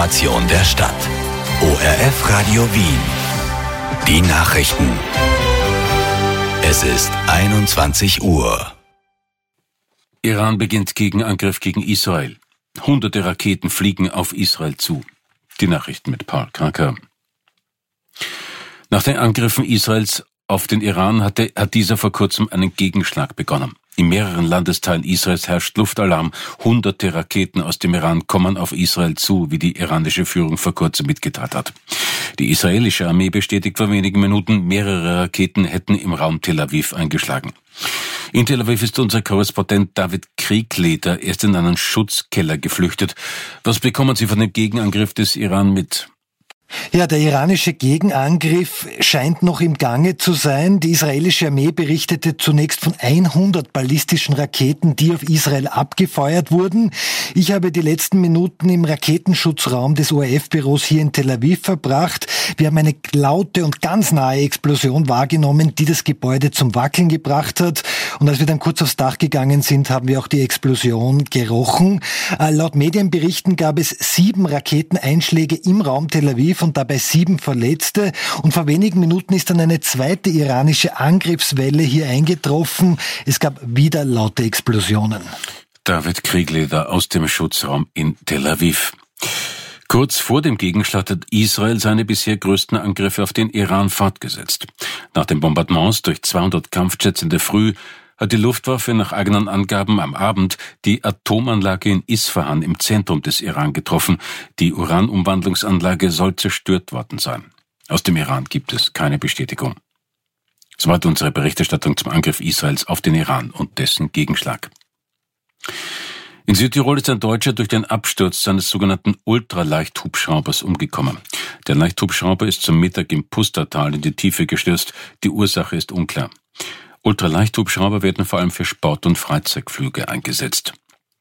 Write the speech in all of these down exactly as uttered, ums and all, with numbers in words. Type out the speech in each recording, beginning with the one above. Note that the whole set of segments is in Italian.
Information der Stadt. O R F Radio Wien. Die Nachrichten. Es ist einundzwanzig Uhr. Iran beginnt Gegenangriff gegen Israel. Hunderte Raketen fliegen auf Israel zu. Die Nachrichten mit Paul Kraker. Nach den Angriffen Israels auf den Iran hatte, hat dieser vor kurzem einen Gegenschlag begonnen. In mehreren Landesteilen Israels herrscht Luftalarm. Hunderte Raketen aus dem Iran kommen auf Israel zu, wie die iranische Führung vor kurzem mitgeteilt hat. Die israelische Armee bestätigt vor wenigen Minuten, mehrere Raketen hätten im Raum Tel Aviv eingeschlagen. In Tel Aviv ist unser Korrespondent David Kriegleder erst in einen Schutzkeller geflüchtet. Was bekommen Sie von dem Gegenangriff des Iran mit? Ja, der iranische Gegenangriff scheint noch im Gange zu sein. Die israelische Armee berichtete zunächst von hundert ballistischen Raketen, die auf Israel abgefeuert wurden. Ich habe die letzten Minuten im Raketenschutzraum des O R F-Büros hier in Tel Aviv verbracht. Wir haben eine laute und ganz nahe Explosion wahrgenommen, die das Gebäude zum Wackeln gebracht hat. Und als wir dann kurz aufs Dach gegangen sind, haben wir auch die Explosion gerochen. Äh, laut Medienberichten gab es sieben Raketeneinschläge im Raum Tel Aviv und dabei sieben Verletzte. Und vor wenigen Minuten ist dann eine zweite iranische Angriffswelle hier eingetroffen. Es gab wieder laute Explosionen. David Kriegleder aus dem Schutzraum in Tel Aviv. Kurz vor dem Gegenschlag hat Israel seine bisher größten Angriffe auf den Iran fortgesetzt. Nach den Bombardements durch zweihundert Kampfjets in der Früh hat die Luftwaffe nach eigenen Angaben am Abend die Atomanlage in Isfahan im Zentrum des Iran getroffen. Die Uranumwandlungsanlage soll zerstört worden sein. Aus dem Iran gibt es keine Bestätigung. Soweit unsere Berichterstattung zum Angriff Israels auf den Iran und dessen Gegenschlag. In Südtirol ist ein Deutscher durch den Absturz seines sogenannten Ultraleichthubschraubers umgekommen. Der Leichthubschrauber ist zum Mittag im Pustertal in die Tiefe gestürzt. Die Ursache ist unklar. Ultraleichthubschrauber werden vor allem für Sport- und Freizeitflüge eingesetzt.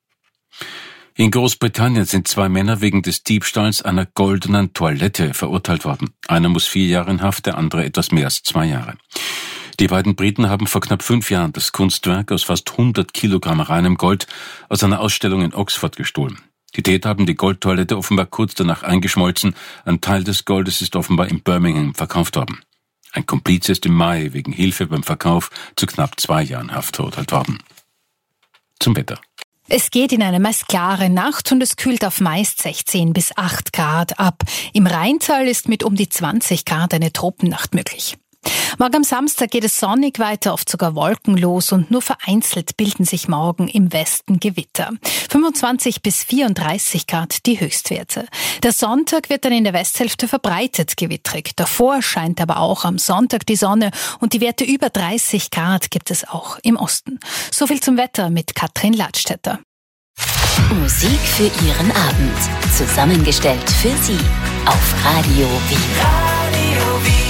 In Großbritannien sind zwei Männer wegen des Diebstahls einer goldenen Toilette verurteilt worden. Einer muss vier Jahre in Haft, der andere etwas mehr als zwei Jahre. Die beiden Briten haben vor knapp fünf Jahren das Kunstwerk aus fast hundert Kilogramm reinem Gold aus einer Ausstellung in Oxford gestohlen. Die Täter haben die Goldtoilette offenbar kurz danach eingeschmolzen. Ein Teil des Goldes ist offenbar in Birmingham verkauft worden. Ein Komplize ist im Mai wegen Hilfe beim Verkauf zu knapp zwei Jahren Haft verurteilt worden. Zum Wetter. Es geht in eine meist klare Nacht und es kühlt auf meist sechzehn bis acht Grad ab. Im Rheintal ist mit um die zwanzig Grad eine Tropennacht möglich. Morgen am Samstag geht es sonnig weiter, oft sogar wolkenlos und nur vereinzelt bilden sich morgen im Westen Gewitter. fünfundzwanzig bis vierunddreißig Grad die Höchstwerte. Der Sonntag wird dann in der Westhälfte verbreitet gewittrig. Davor scheint aber auch am Sonntag die Sonne und die Werte über dreißig Grad gibt es auch im Osten. So viel zum Wetter mit Katrin Ladstätter. Musik für Ihren Abend. Zusammengestellt für Sie auf Radio Wien. Radio Wien.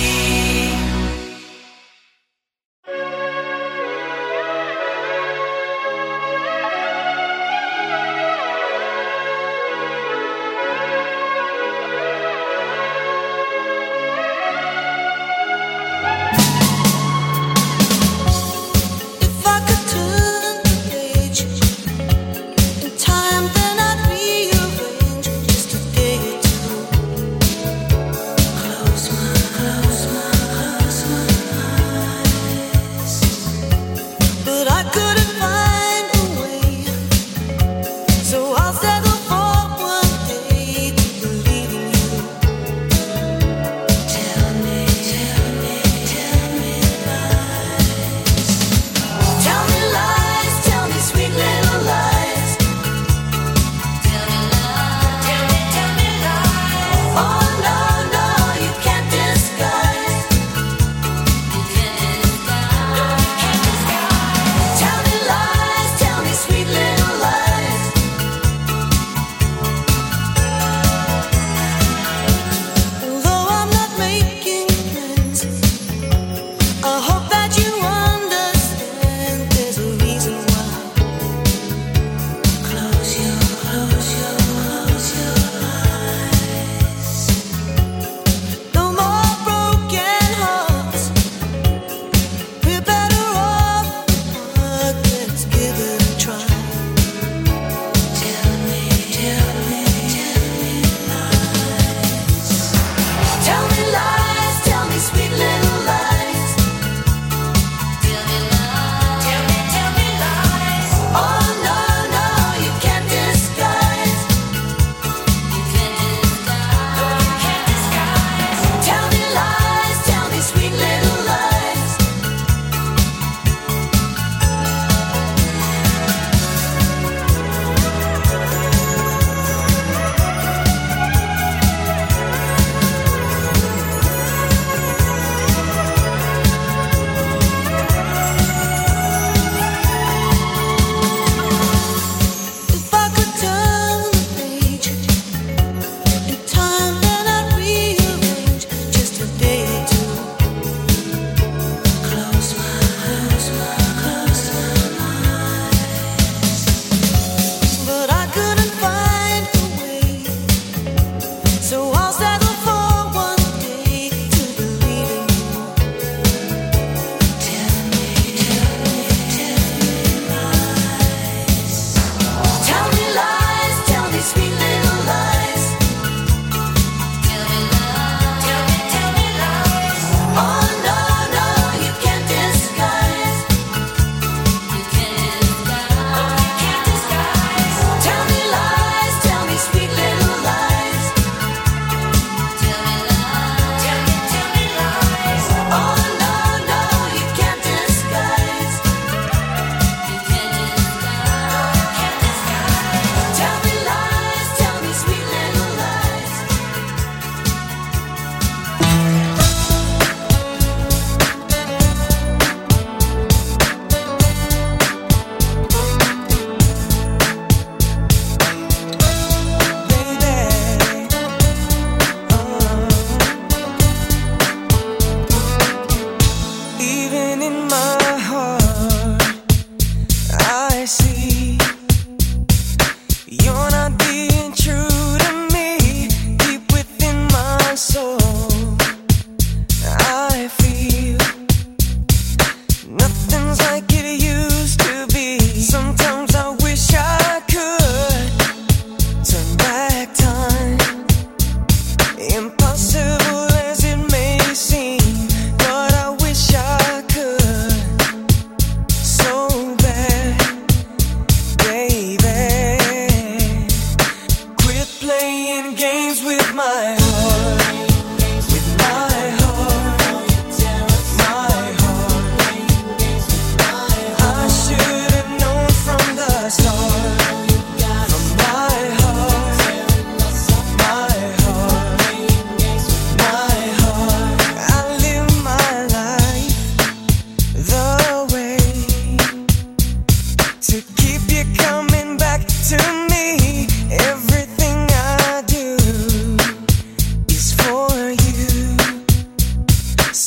Close my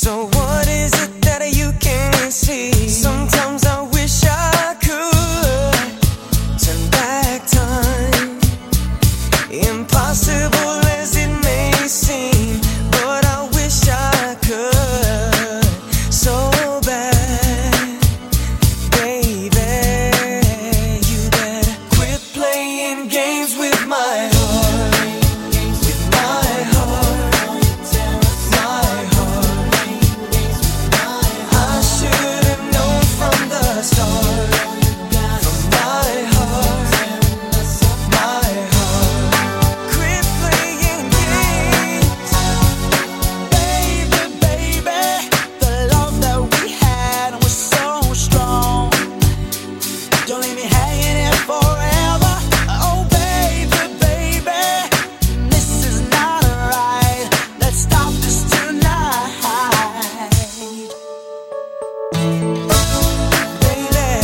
So what is it that you can see? Sometimes I wish I could turn back time. Impossible as it may seem, but I wish I could so bad. Baby, you better quit playing games with my heart. With my heart. My heart. I should have known from the start. From my heart. My heart. Quit playing games. Baby, baby, the love that we had was so strong. Don't leave me hanging here forever. Oh baby, baby, this is not right. Let's stop this tonight. Baby,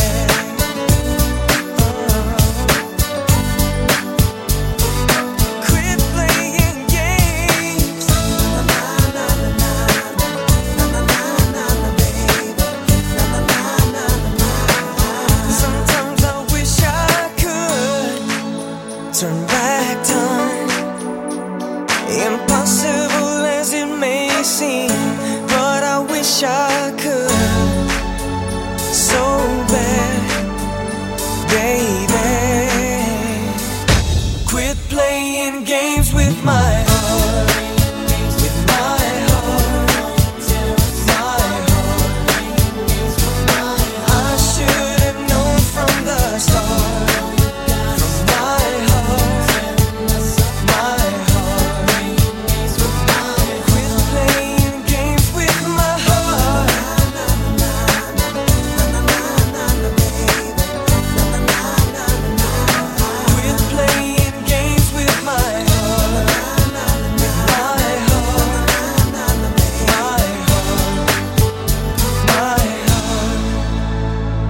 quit playing games. Na na na na na na na na na baby. Na na na na na. Sometimes I wish I could turn back time. Impossible as it may seem, but I wish I could so bad. Baby, quit playing games with my heart. With my heart. My heart. I should have known from the start. From my heart. My heart. Quit playing games with my heart. Quit playing games with my heart. With my heart. My heart. My heart.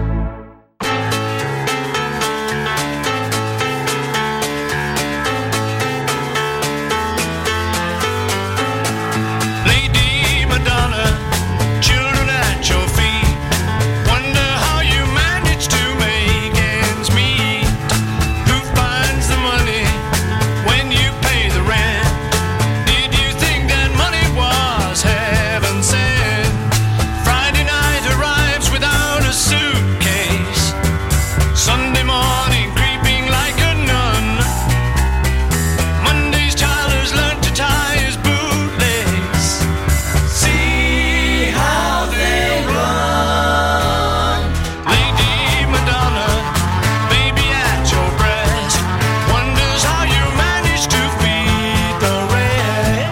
Lady Madonna, children at your feet. Wonder how you manage to make ends meet. Who finds the money when you pay the rent? Did you think that money was heaven sent? Friday night arrives without a suitcase. Sunday morning creeping like a nun. Monday's child has learned to tie his bootlace. See how they run. Lady Madonna, baby at your breast, wonders how you manage to feed the rest.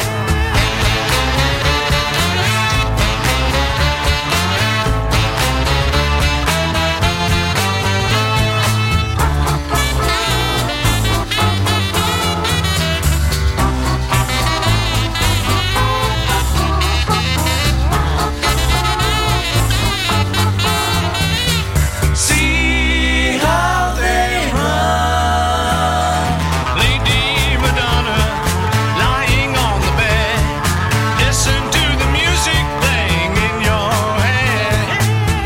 See how they run. Lady Madonna, lying on the bed, listen to the music playing in your head.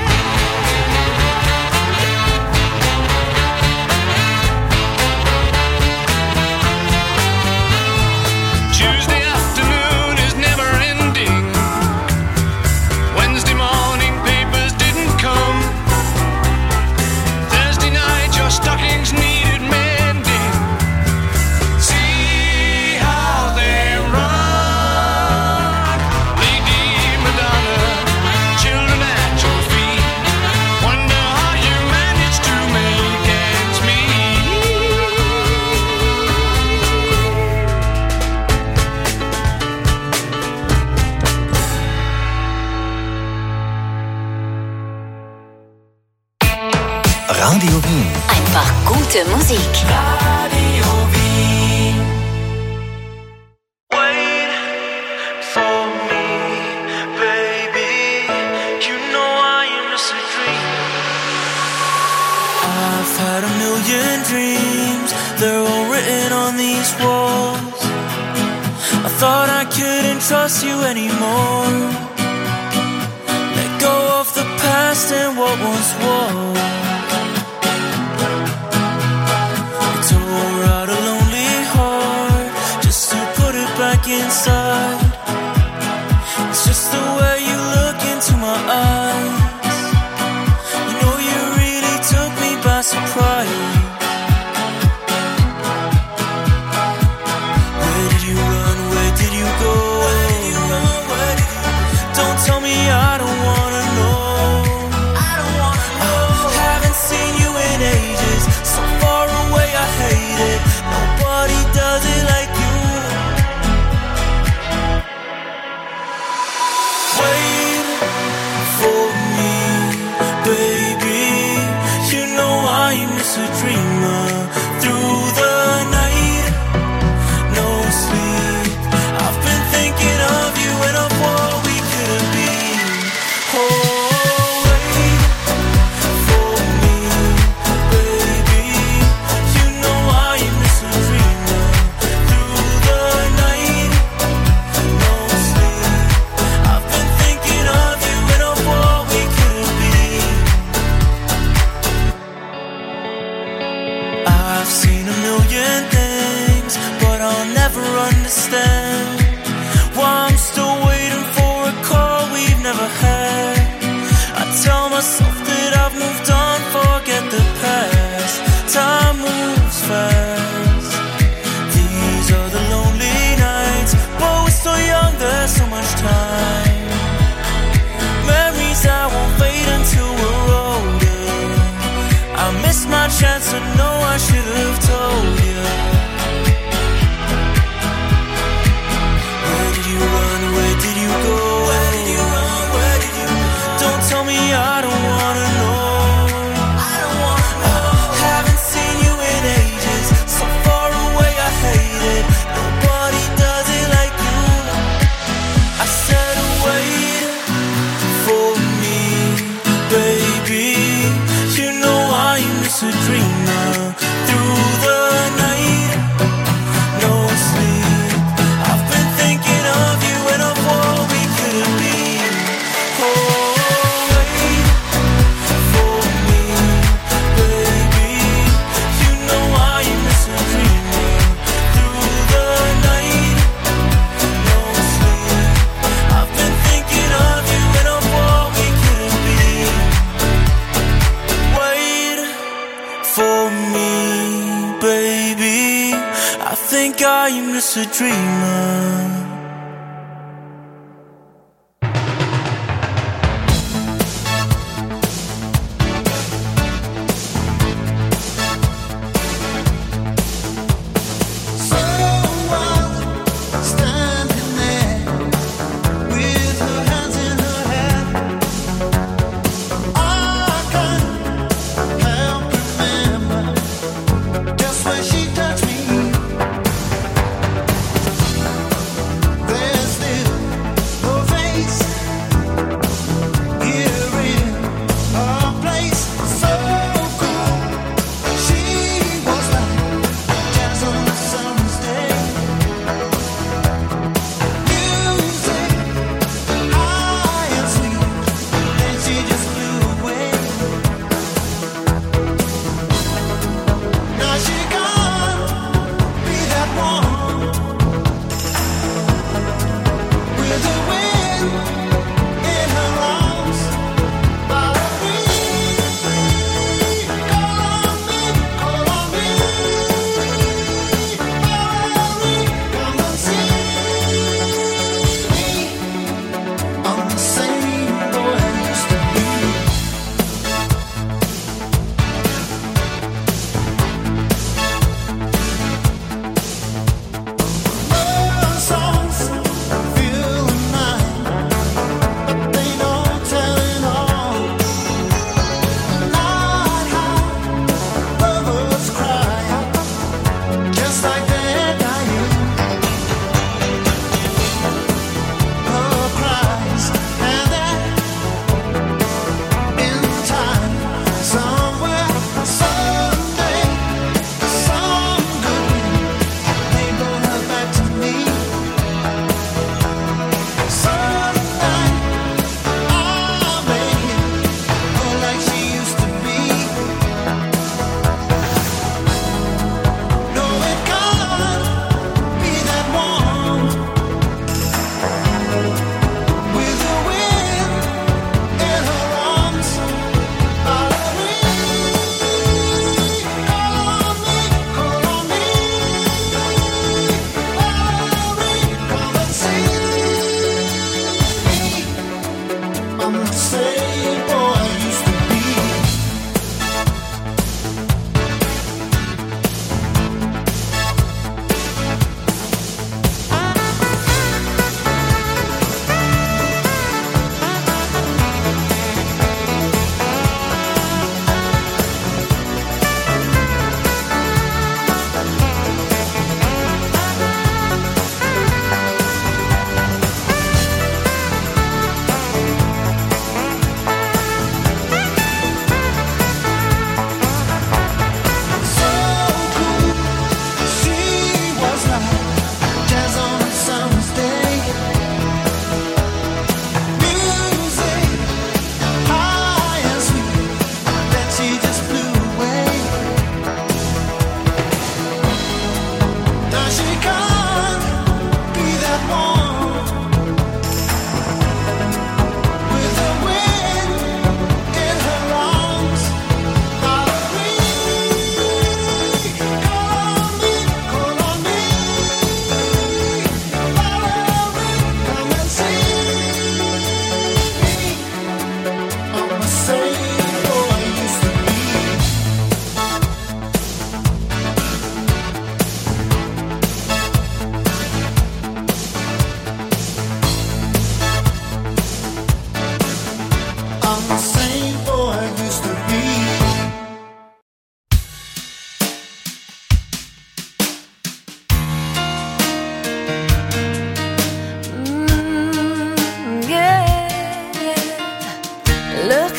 Tuesday afternoon is never ending. Wednesday morning papers didn't come. Thursday night your stockings needed mending. See how they run. Lady Madonna, children at your feet. Wonder how you manage to make ends meet. Radio Wien. Einfach gute Musik. Radio Wien. Wait for me, baby. You know I am just a dream. I've had a million dreams. They're all written on these walls. I thought I couldn't trust you anymore. past and what once was. It tore out a lonely heart just to put it back inside. It's just the way you look into my eyes. You know you really took me by surprise. Where did you run? Where did you go? Where did you run? Where did you? Don't tell me, I don't wanna know. I don't wanna know. Haven't seen you in ages, so far away I hate it. Nobody does it like you. Wait for me, baby. You know I'm just a dreamer. Through the night, no sleep. I've been thinking of you and of what we could have been. Oh, wait for me, baby. You know I'm just a dreamer. Through the night, no sleep. I've been thinking of you and of what we could have been. I've seen a million things, but I'll never understand why I'm still waiting for a call we've never had. I tell myself that I've moved on, forget the past. Time moves fast. These are the lonely nights, but we're still young, there's so much time. Memories that won't fade until we're older. I missed my chance to know I should have told you. Where did you run? Where did you go? Where did you run? Where did you? Don't tell me, I don't wanna know. I don't wanna know. Haven't seen you in ages, so far away I hate it. Nobody does it like you. I said wait for me, baby. You know I'm just a dreamer. Through the night, no sleep. I've been thinking of you and of what we could have been. Oh, wait for me, baby. You know I'm just a dreamer. Through the night, no sleep. I've been thinking of you and of what we could have been. Wait for me, baby. I think I'm just a dreamer. Standing there with her hands in her hair, I can't help remember just when she touched me.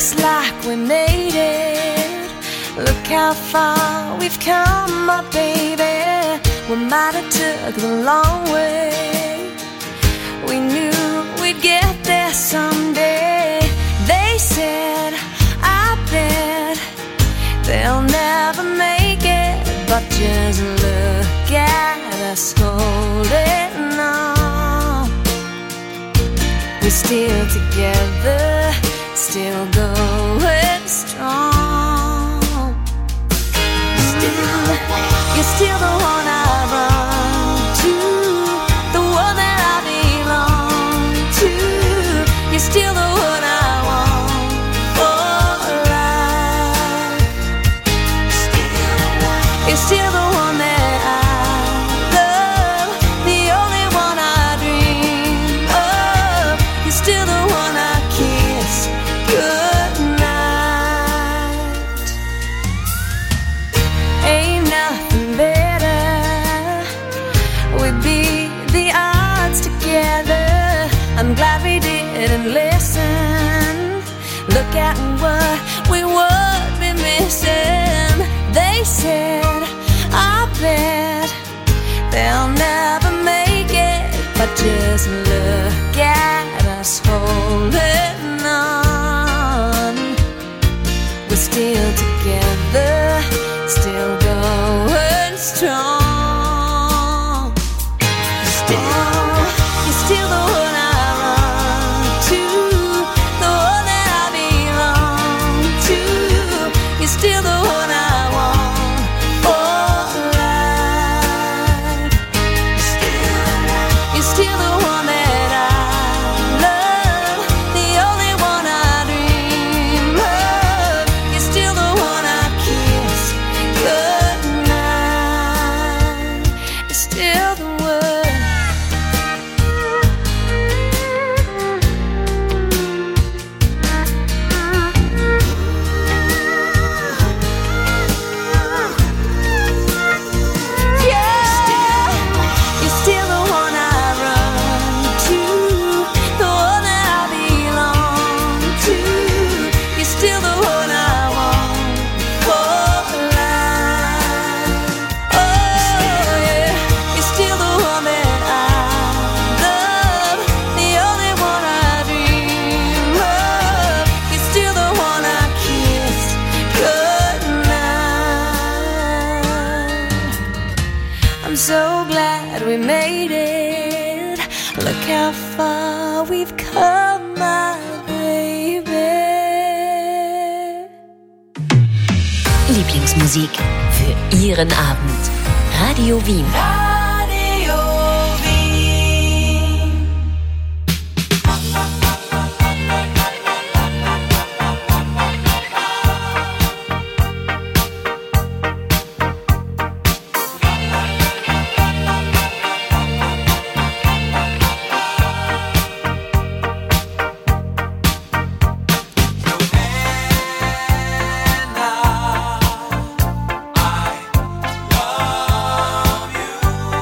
looks like we made it. Look how far we've come, my baby. We might have took the long way. We knew we'd get there someday. They said, I bet they'll never make it, but just look at us holding on. We're still together, still going strong. Still, you're still the one I run to, the one that I belong to. You're still the one I want for life. You're still the one that I love, the only one I dream of. You're still the one I kiss goodnight. Ain't nothing better. We'd beat the odds together. I'm glad we didn't listen. Look at what we would be missing. They said, I bet they'll never make it, but just look at us holding on. We're still together, still going strong. Still, you're still the one I run to, the one that I belong to. You're still the one I want for life. You're still the one that I love, the only one I dream of. You're still the one I kiss goodnight. You're still the one. Yeah, you're still the one I run to, the one that I belong to. You're still the one I want for life. Oh yeah, you're still the one that I love, the only one I dream of. You're still the one I kiss goodnight. I'm so glad we made it. Look how far we've come, my baby. Lieblingsmusik für Ihren Abend. Radio Wien. Radio Wien. I love you.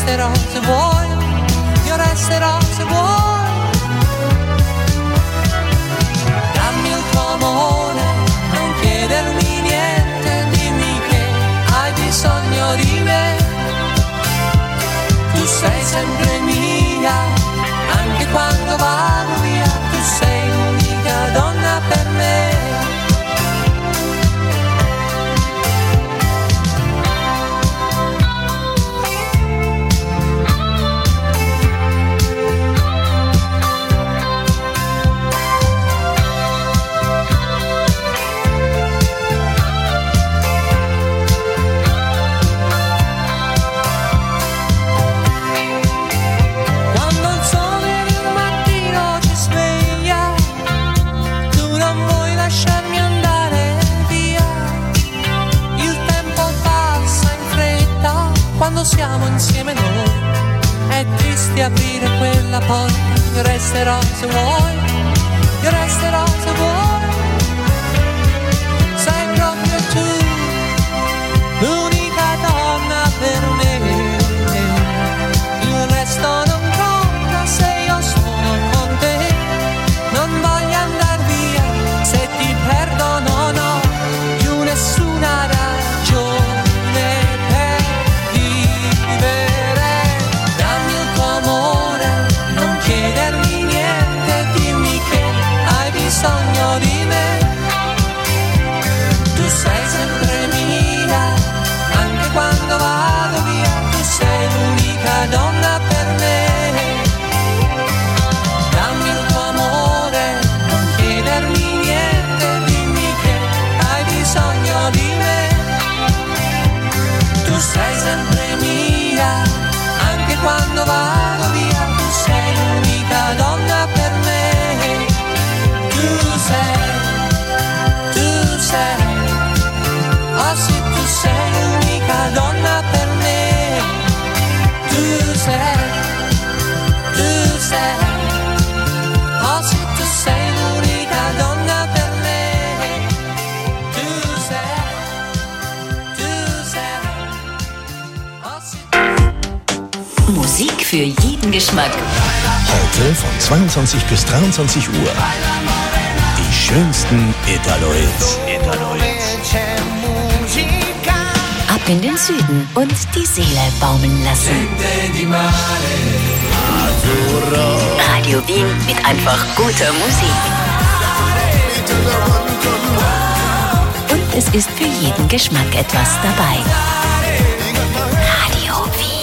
resterò se vuoi, io resterò se vuoi. Dammi il tuo amore, non chiedermi niente, dimmi che hai bisogno di me. Tu sei sempre mia, anche quando vado via, tu sei l'unica donna per me. Siamo insieme noi, è triste aprire quella porta. Io resterò se vuoi, io resterò se vuoi. Sei proprio tu, l'unica donna per me. Il resto non conta se io sono con te. Non voglio andar via, se ti perdono no, più nessuna ragione. Sogno di me, tu sei sempre mia, anche quando vado via, tu sei l'unica donna per me. Dammi il tuo amore, non chiedermi niente, dimmi che hai bisogno di me. Tu sei sempre mia, anche quando vado via, tu sei l'unica donna per me. Tu sei, tu sei, oh sì, tu sei l'unica donna per me. Tu sei, tu sei, oh sì, tu sei l'unica donna per me. Tu sei, tu sei, oh sì. Musik für jeden Geschmack. Heute von zweiundzwanzig bis dreiundzwanzig Uhr. Die schönsten Italo-Hits. Italo-Hits. Ab in den Süden und die Seele baumeln lassen. Radio Wien mit einfach guter Musik. Und es ist für jeden Geschmack etwas dabei. Radio Wien.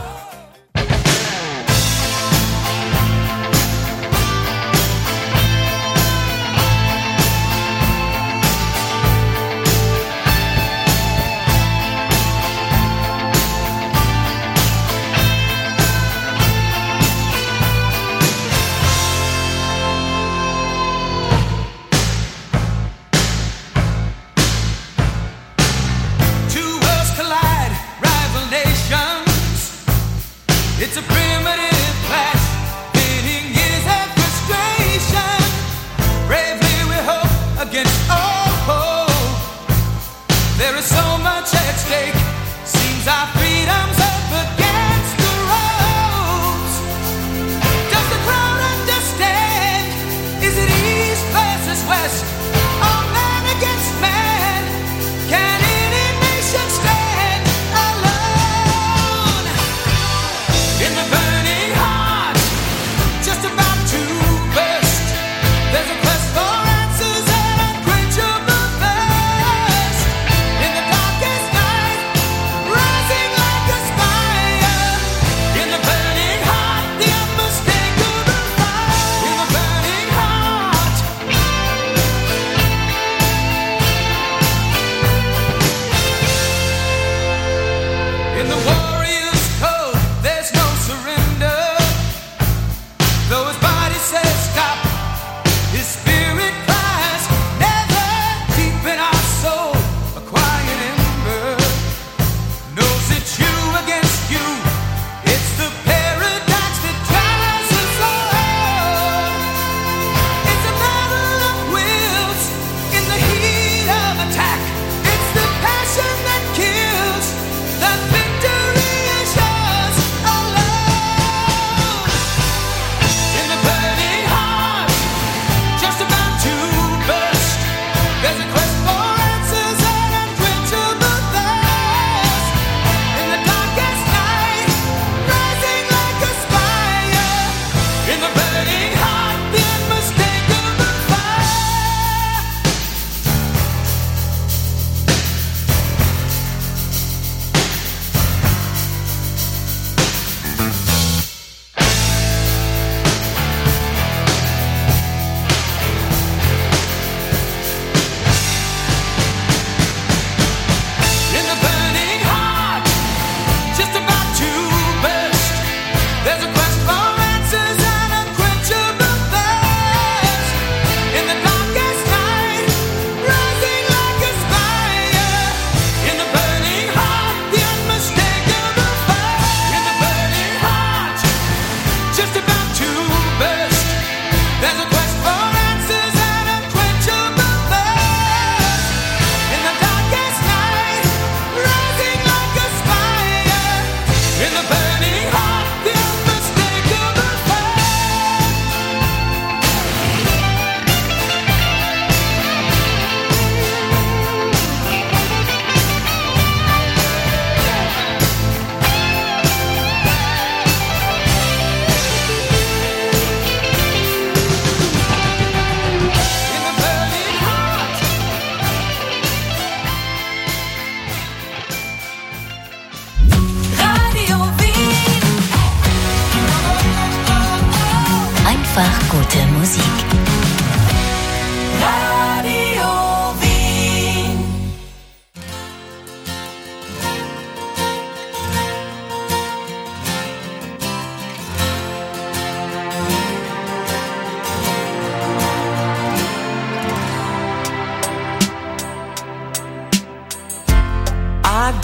Two worlds collide, rival nations. It's a primitive clash, pitting years of frustration. Bravely we hope against all hope. There is so much at stake. Seems our freedom's up against the ropes. Does the crowd understand? Is it east versus west? Or man against man? Can any nation stand alone? In the burning heart, just about to burst, there's a quest for answers and unquenchable thirst. In the darkest night, rising like a spire. In the burning heart, the unmistakable fire. In the burning heart,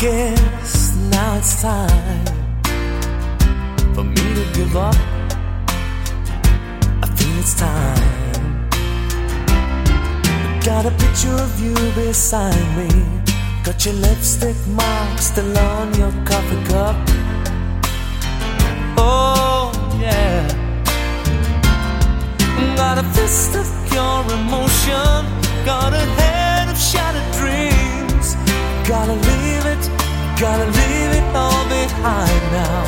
guess now it's time for me to give up. I feel it's time. Got a picture of you beside me. Got your lipstick mark still on your coffee cup. Oh yeah. Got a fist of pure emotion. Got a head of shattered dreams. Gotta leave it, gotta leave it all behind now.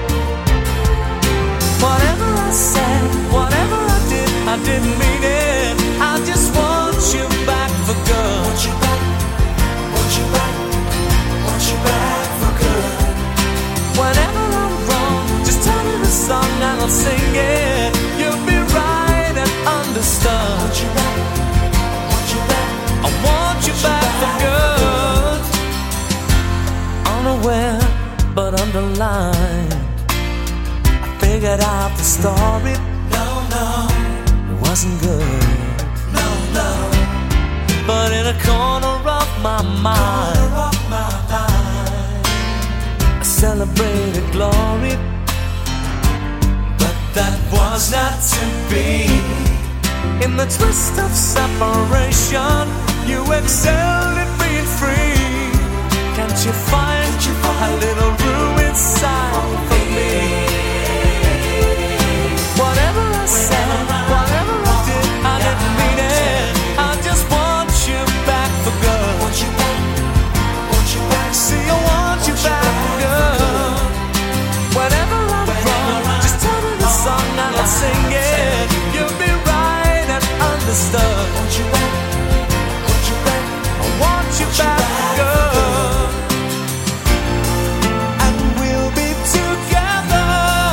Whatever I said, whatever I did, I didn't mean it. I just want you back for good. Want you back, want you back, want you back for good. Whenever I'm wrong, just tell me the song and I'll sing it. You'll be right and understood. Want you back, want you back, I want you back for good. Unaware but underlined, I figured out the story. No, no, it wasn't good. No, no. But in a corner of my mind, corner of my mind, I celebrated glory. But that was not to be. In the twist of separation, you excelled at being free. Can't you find a little room inside for me? Whatever I said, whatever I did, I didn't mean it. I just want you back for good. Want you back, want you back. See, I want you back for good. Whenever I'm wrong, just tell me the song and I'll sing it. You'll be right and understood. Want you back, want you back. I want you back for good. And we'll be together.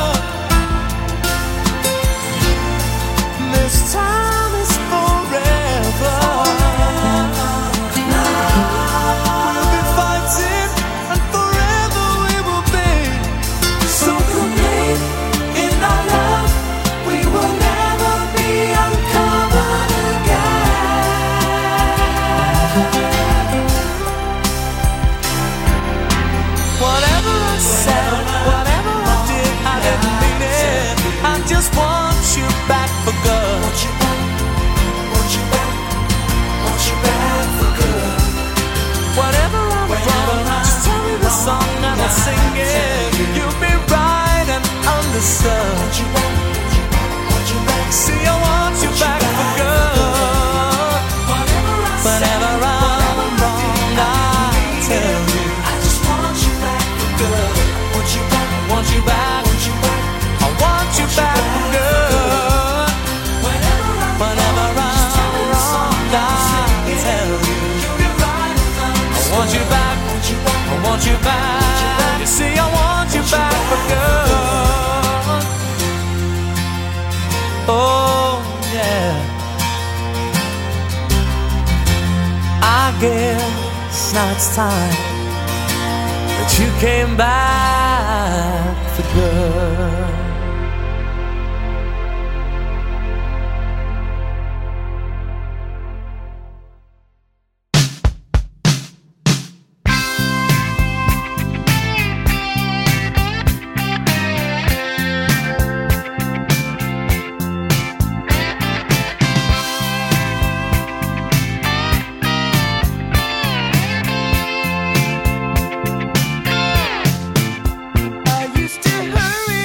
This time is forever. We'll be fighting and forever we will be. So complete in our love, we will never be uncovered again. Whatever I said, whatever I did, I didn't mean it. I just want you back for good. Want you back, want you back, want you back for good. Whatever I'm wrong, just tell me the song and I'll sing it. You'll be right and understood. Want you back, want you back. See, I want you back for good. Whenever I'm wrong, I'll tell you. I just want you back for good. Want you back, want you back, want you back. I want you back for good. Whenever I'm wrong, I'll tell you. I want you back, I want you back. You see, I want you back for good. Oh yeah. I guess now it's time that you came back for good. I used to hurry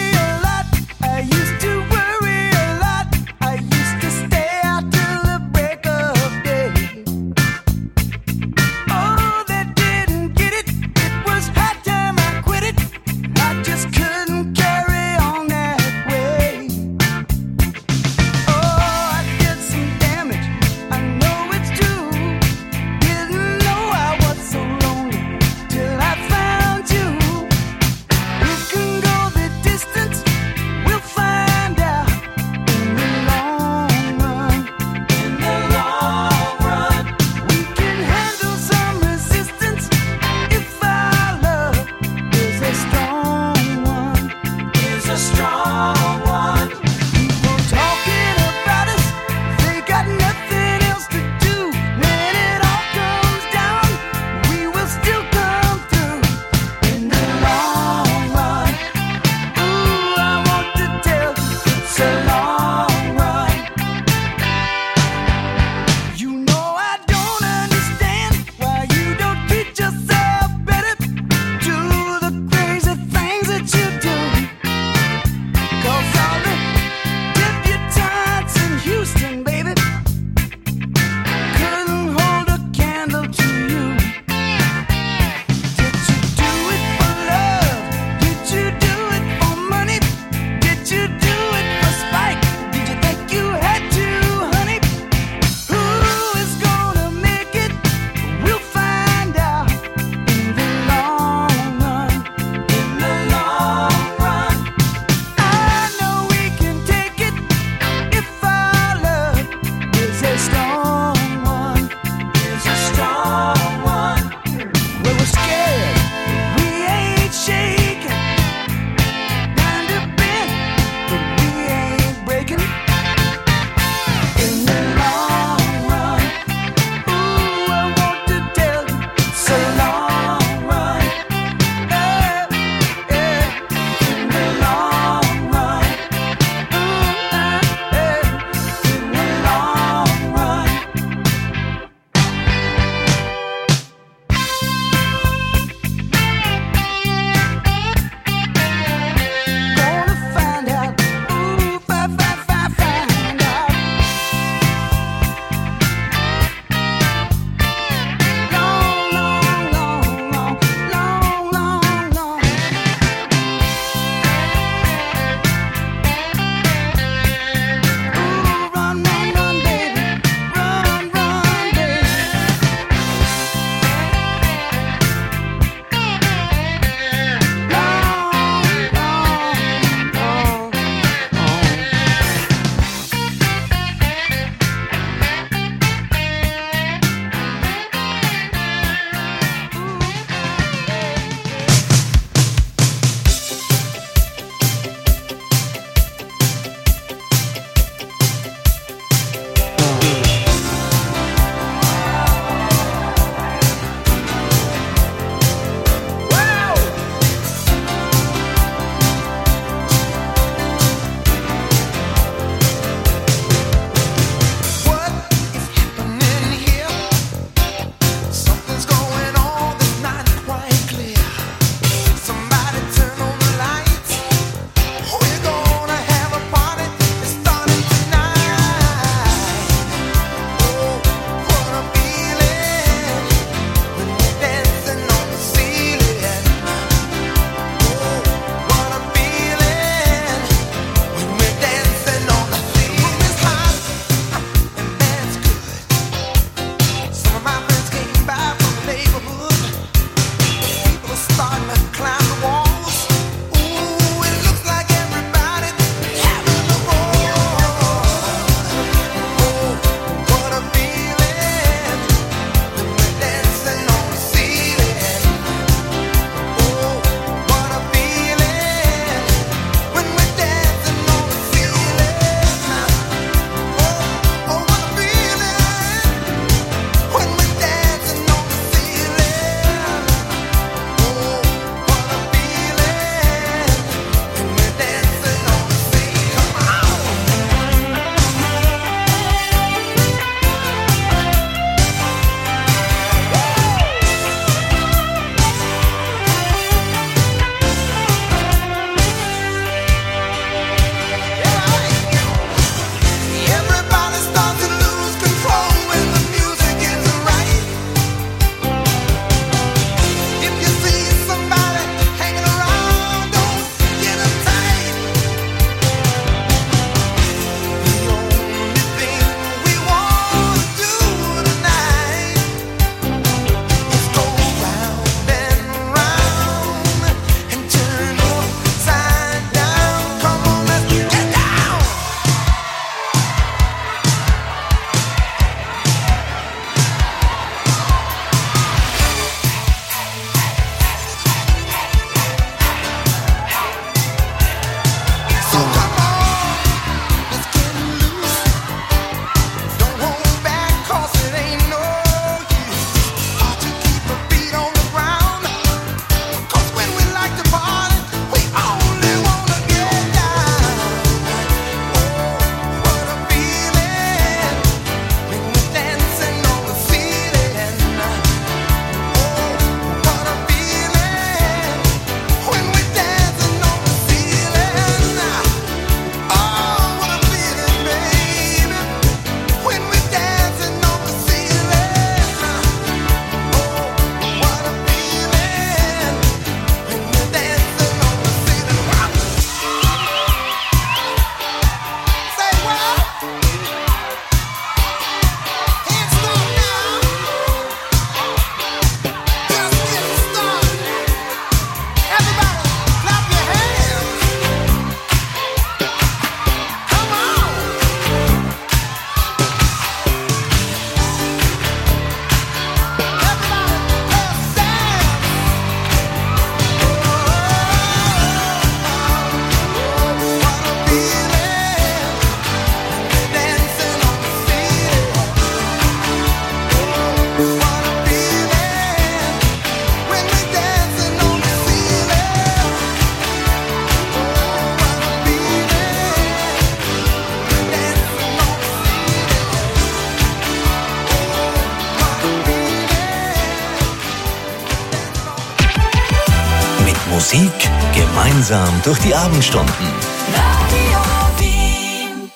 Musik gemeinsam durch die Abendstunden. Radio Wien.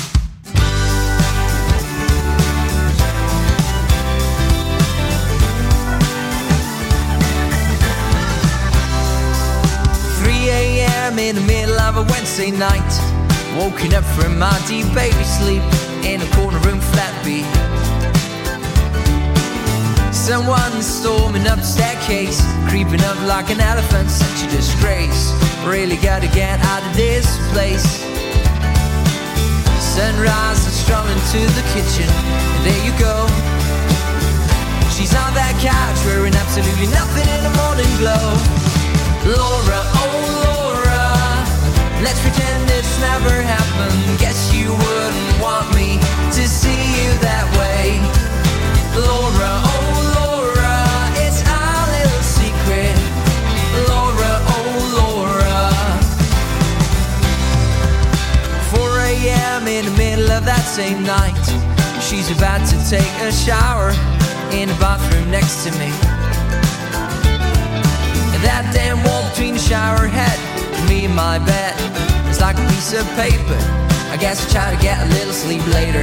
three a.m. in the middle of a Wednesday night, woken up from my deep baby sleep in a corner room flat B. Someone storming up the staircase, creeping up like an elephant, such a disgrace. Really gotta get out of this place. Sunrise and strolling to the kitchen, and there you go. She's on that couch wearing absolutely nothing in the morning glow. Laura, oh Laura, let's pretend it's never happened. Guess you wouldn't want me to see you that way. Laura, oh Laura, it's our little secret. Laura, oh Laura. four a.m. in the middle of that same night, she's about to take a shower in the bathroom next to me. And that damn wall between the shower head and me and my bed is like a piece of paper. I guess I'll try to get a little sleep later.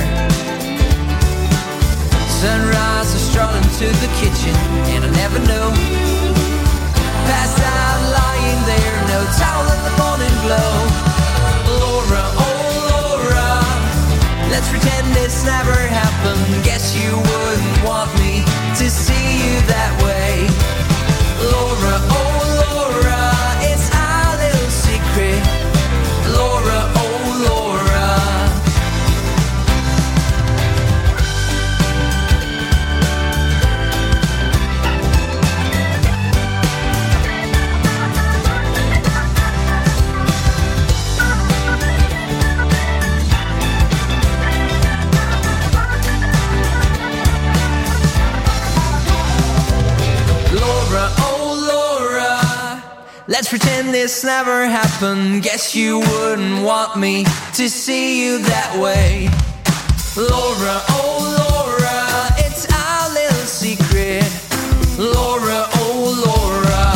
Sunrise is strolling to the kitchen, and I never know. Passed out lying there, no towel in the morning glow. Laura, oh Laura, let's pretend it's never happened. Guess you wouldn't want me to see you that way. Laura, oh Laura, it's our little secret. Laura, oh Laura. Laura, oh Laura, let's pretend this never happened. Guess you wouldn't want me to see you that way. Laura, oh Laura, it's our little secret. Laura, oh Laura.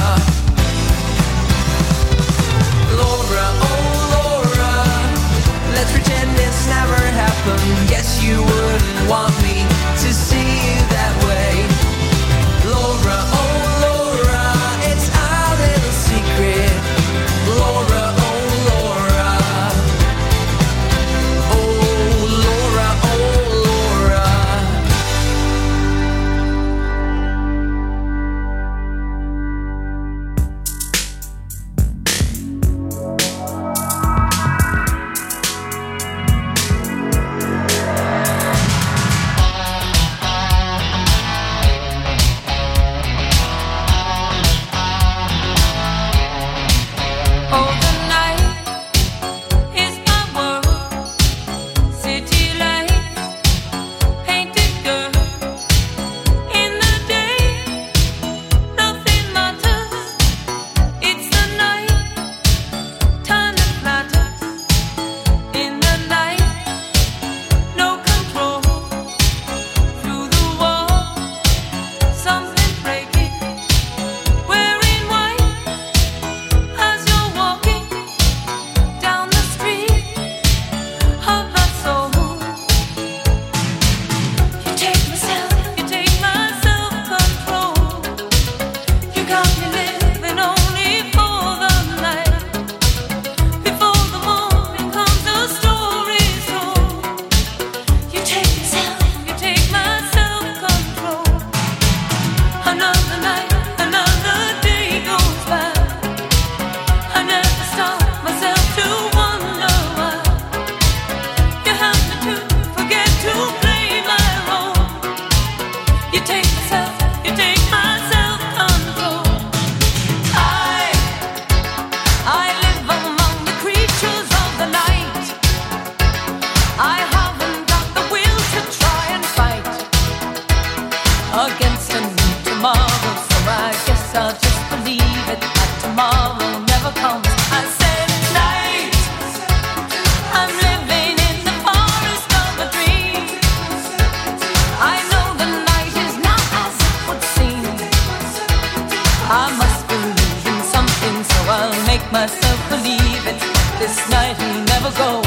Laura, oh Laura, let's pretend this never happened. Guess you wouldn't want me to see you that way. Laura, oh Laura, it's our little secret. Laura, oh Laura. Oh Laura, oh myself believe it. This night will never go.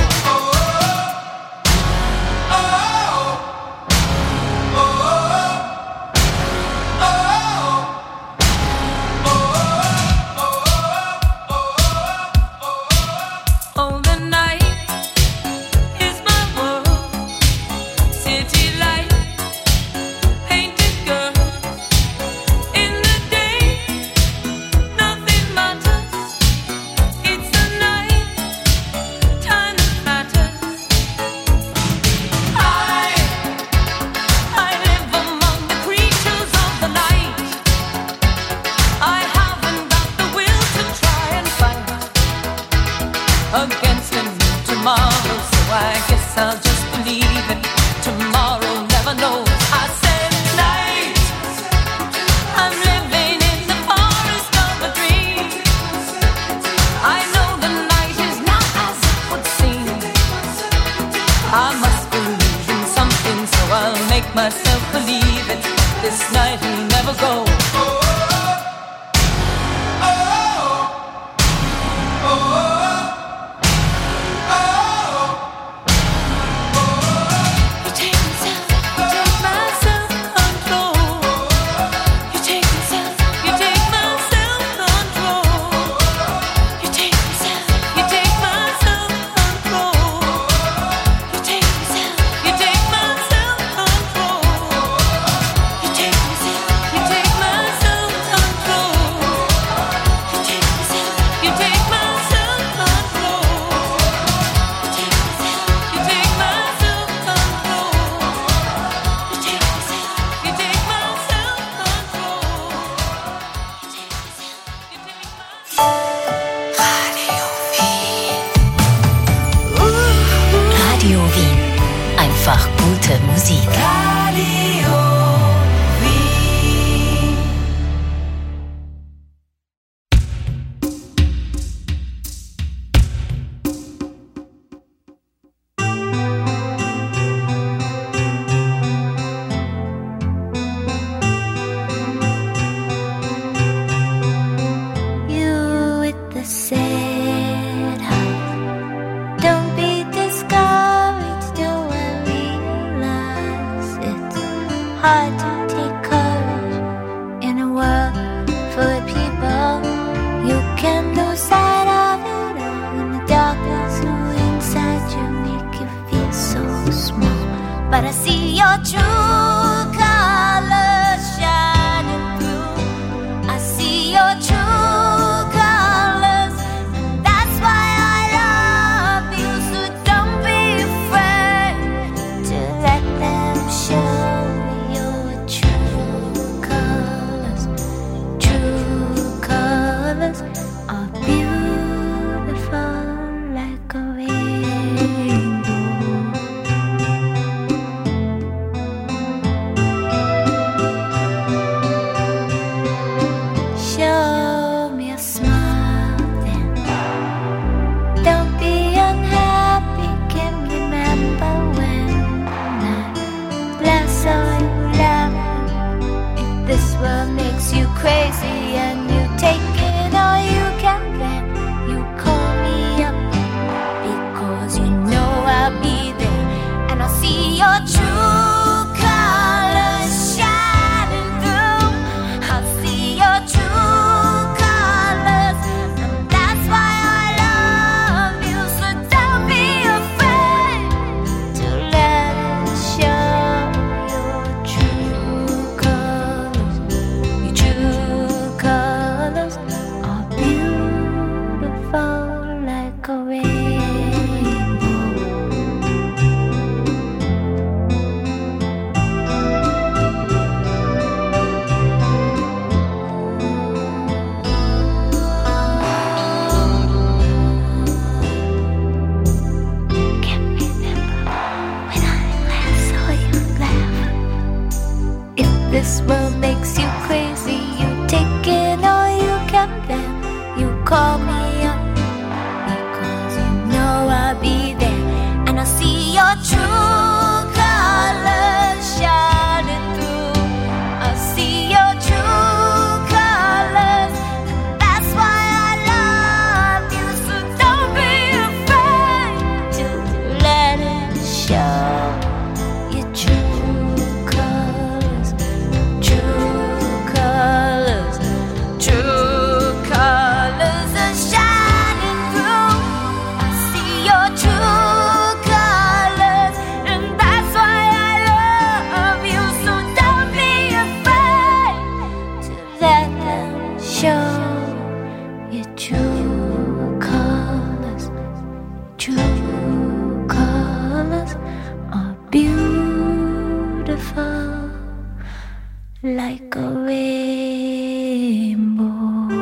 Against him tomorrow, so I guess I'll just believe it. Tomorrow never knows. I said night, I'm living in the forest of a dream. I know the night is not as it would seem. I must believe in something, so I'll make myself believe it. This night will never go. This world makes you crazy. You take it all you can bear. You call me up because you know I'll be there, and I'll see your true colors shining through. I'll see your true colors, and that's why I love beautiful like a rainbow.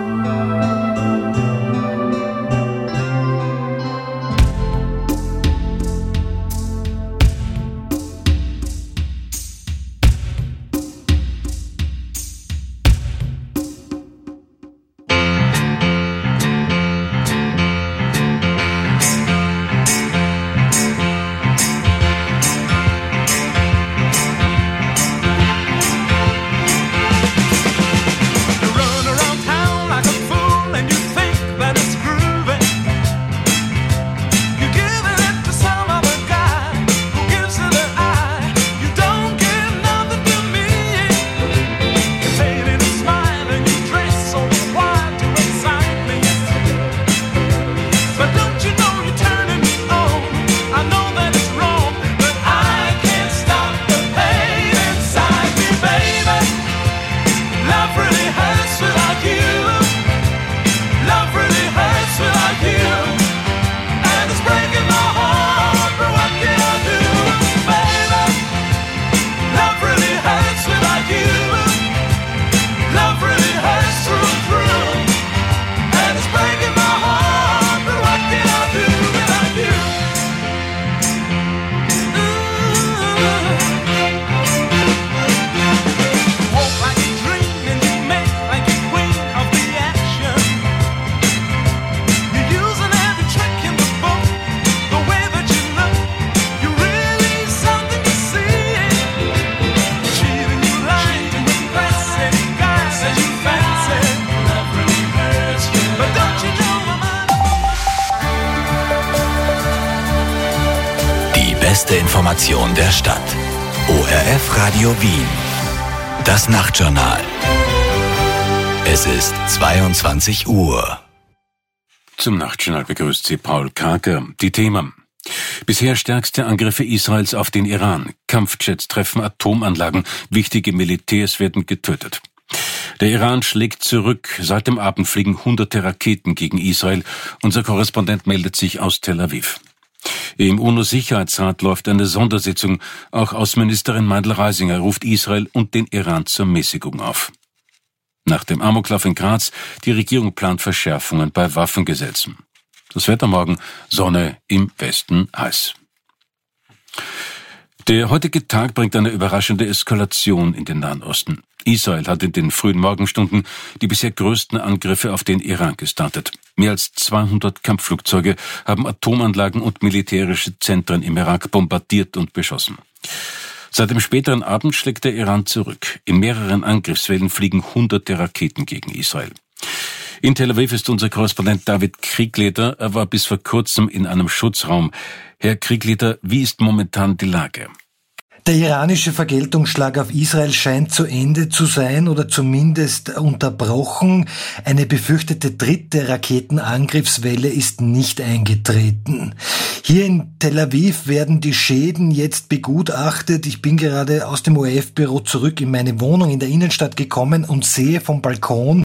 beste Information der Stadt. O R F Radio Wien. Das Nachtjournal. Es ist zweiundzwanzig Uhr. Zum Nachtjournal begrüßt Sie Paul Karker. Die Themen: Bisher stärkste Angriffe Israels auf den Iran. Kampfjets treffen Atomanlagen. Wichtige Militärs werden getötet. Der Iran schlägt zurück. Seit dem Abend fliegen hunderte Raketen gegen Israel. Unser Korrespondent meldet sich aus Tel Aviv. Im UNO-Sicherheitsrat läuft eine Sondersitzung. Auch Außenministerin Meindl-Reisinger ruft Israel und den Iran zur Mäßigung auf. Nach dem Amoklauf in Graz, die Regierung plant Verschärfungen bei Waffengesetzen. Das Wetter morgen: Sonne, im Westen heiß. Der heutige Tag bringt eine überraschende Eskalation in den Nahen Osten. Israel hat in den frühen Morgenstunden die bisher größten Angriffe auf den Iran gestartet. Mehr als zweihundert Kampfflugzeuge haben Atomanlagen und militärische Zentren im Irak bombardiert und beschossen. Seit dem späteren Abend schlägt der Iran zurück. In mehreren Angriffswellen fliegen hunderte Raketen gegen Israel. In Tel Aviv ist unser Korrespondent David Kriegleder. Er war bis vor kurzem in einem Schutzraum. Herr Kriegleder, wie ist momentan die Lage? Der iranische Vergeltungsschlag auf Israel scheint zu Ende zu sein oder zumindest unterbrochen. Eine befürchtete dritte Raketenangriffswelle ist nicht eingetreten. Hier in Tel Aviv werden die Schäden jetzt begutachtet. Ich bin gerade aus dem O R F-Büro zurück in meine Wohnung in der Innenstadt gekommen und sehe vom Balkon